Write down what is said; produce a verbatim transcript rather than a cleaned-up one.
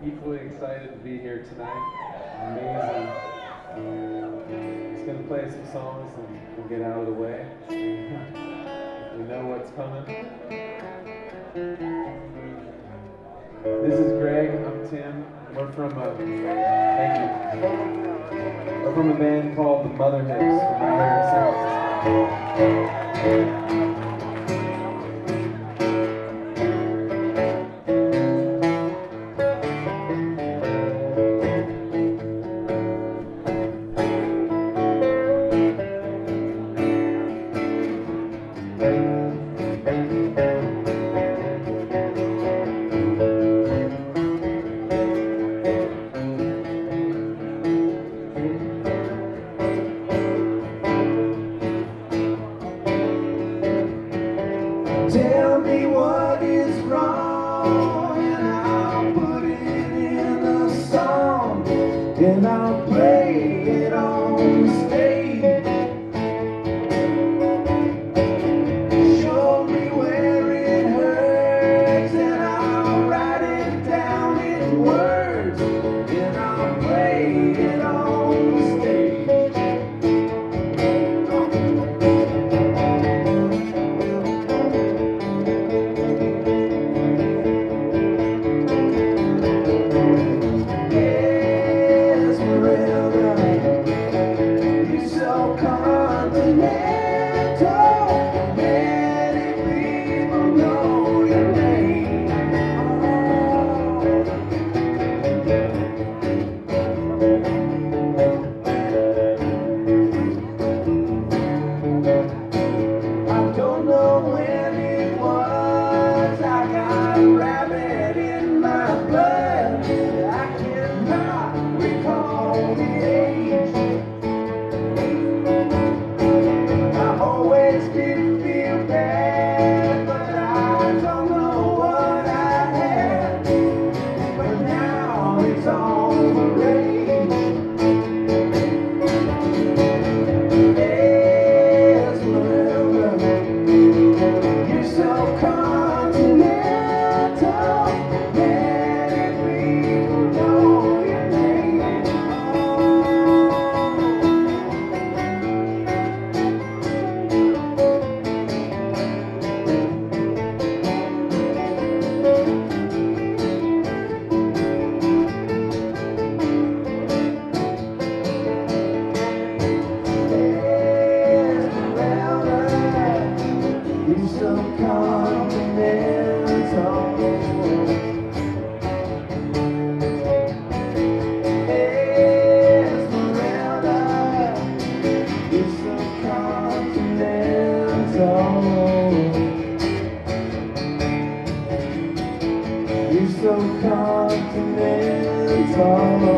equally excited to be here tonight. Amazing. Just going to play some songs and we'll get out of the way. We know what's coming. This is Greg. I'm Tim. We're from a, thank you. We're from a band called the Mother Hips from right here in San Francisco. Tell me what is wrong, and I'll put it in a song, and I'll play it on the stage. Show me where it hurts, and I'll write it down in words, and I'll play it on the stage. Rabbit in my blood, I cannot recall the age. I always did feel bad, but I don't know what I had. But now it's all the rage. Esmeralda, you're so continental. Many people know your name. Esmeralda, you're so continental. Esmeralda, you're so continental. You're so continental.